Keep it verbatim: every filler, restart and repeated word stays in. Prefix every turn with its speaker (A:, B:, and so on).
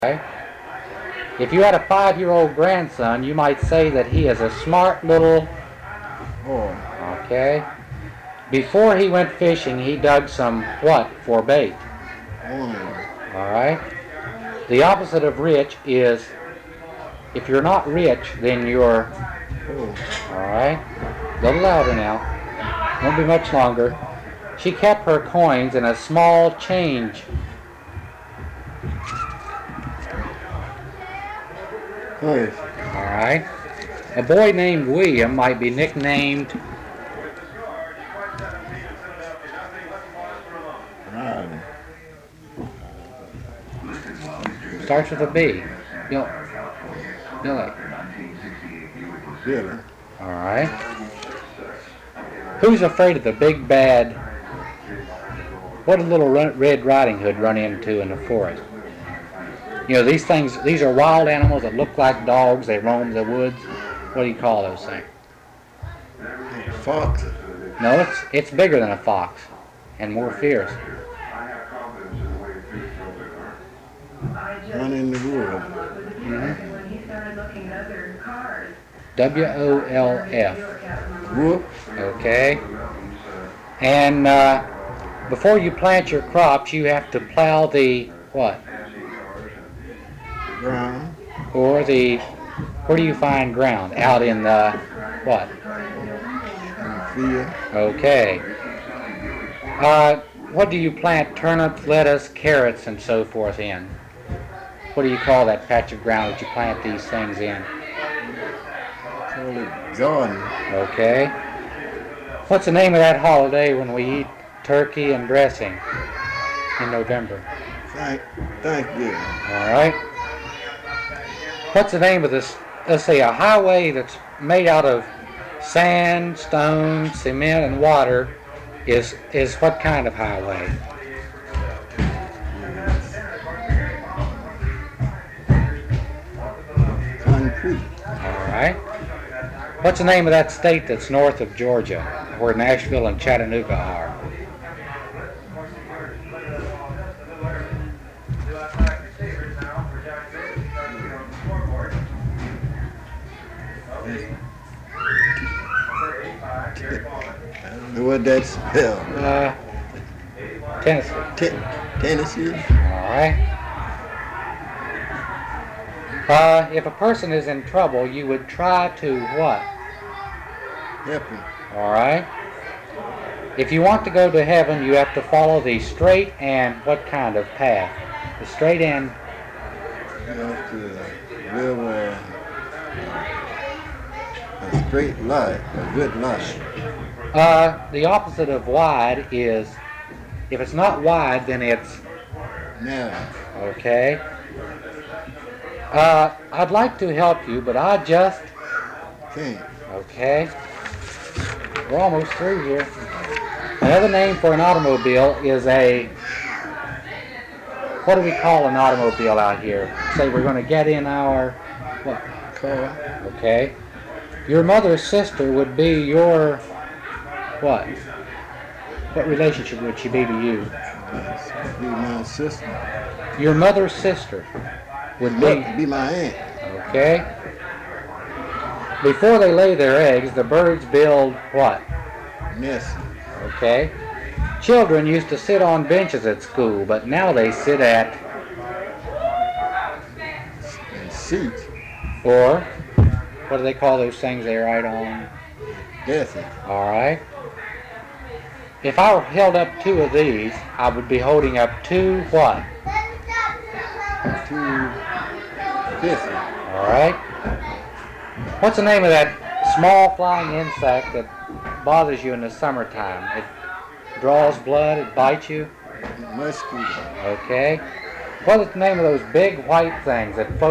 A: Okay? If you had a five-year-old grandson, you might say that he is a smart little boy. Okay? Before he went fishing, he dug some what for bait?
B: Mm.
A: All right? The opposite of rich is, if you're not rich, then you're,
B: Oh.
A: all right? A little louder now. Won't be much longer. She kept her coins in a small change.
B: Hey.
A: All right? A boy named William might be nicknamed
B: Riley.
A: starts with a B. Bill, Billy.
B: Billy.
A: All right. Who's afraid of the big bad? What did Little Red Riding Hood run into in the forest? You know, these things, these are wild animals that look like dogs. They roam the woods. What do you call those things?
B: Fox.
A: No, it's it's bigger than a fox and more fierce.
B: Run in the wood.
A: Mm-hmm. W O L F.
B: Whoop.
A: Okay. And uh, before you plant your crops, you have to plow the what?
B: Ground.
A: Or the, where do you find ground? Out in the what?
B: Field.
A: Okay. Uh, what do you plant turnips, lettuce, carrots, and so forth in? What do you call that patch of ground that you plant these things in?
B: Call it garden.
A: Okay. What's the name of that holiday when we eat turkey and dressing in November?
B: Thank, thank you.
A: All right. What's the name of this? Let's say a highway that's made out of sand, stone, cement, and water is is what kind of highway?
B: Concrete.
A: All right. What's the name of that state that's north of Georgia, where Nashville and Chattanooga are?
B: I don't know what that spell.
A: Uh, Tennessee.
B: T- Tennessee.
A: All right. Uh, if a person is in trouble, you would try to what?
B: Help him.
A: All right. If you want to go to heaven, you have to follow the straight and what kind of path? The straight and
B: You have to live a, a straight life, a good life.
A: uh, the opposite of wide is, if it's not wide, then it's
B: Now,
A: okay. Uh, I'd like to help you, but I just
B: can't.
A: okay. We're almost through here. Another name for an automobile is a, what do we call an automobile out here? Say we're going to get in our, what?
B: Car.
A: Okay. Your mother's sister would be your, what? What relationship would she be to you?
B: Be my sister.
A: Your mother's sister would be,
B: Be, be my aunt.
A: okay. Before they lay their eggs, the birds build what?
B: Nest.
A: Okay. Children used to sit on benches at school, but now they sit at,
B: And seat.
A: or, what do they call those things they write on?
B: Desk.
A: All right. If I held up two of these, I would be holding up two what?
B: Two fifty.
A: All right. What's the name of that small flying insect that bothers you in the summertime? It draws blood, it bites you.
B: Mosquito.
A: Okay. What is the name of those big white things that float